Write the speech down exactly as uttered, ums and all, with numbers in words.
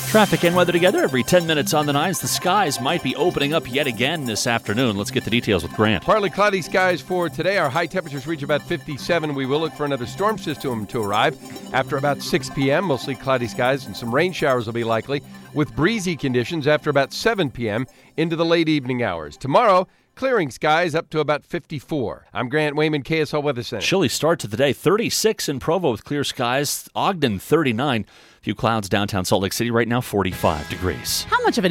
Traffic and weather together every ten minutes on the nines. The skies might be opening up yet again this afternoon. Let's get the details with Grant. Partly cloudy skies for today. Our high temperatures reach about fifty-seven. We will look for another storm system to arrive after about six p.m. Mostly cloudy skies and some rain showers will be likely with breezy conditions after about seven p.m. into the late evening hours. Tomorrow, clearing skies up to about fifty-four. I'm Grant Wayman, K S L Weather Center. Chilly start to the day. thirty-six in Provo with clear skies. Ogden, thirty-nine. Few clouds downtown Salt Lake City right now, forty-five degrees. How much of an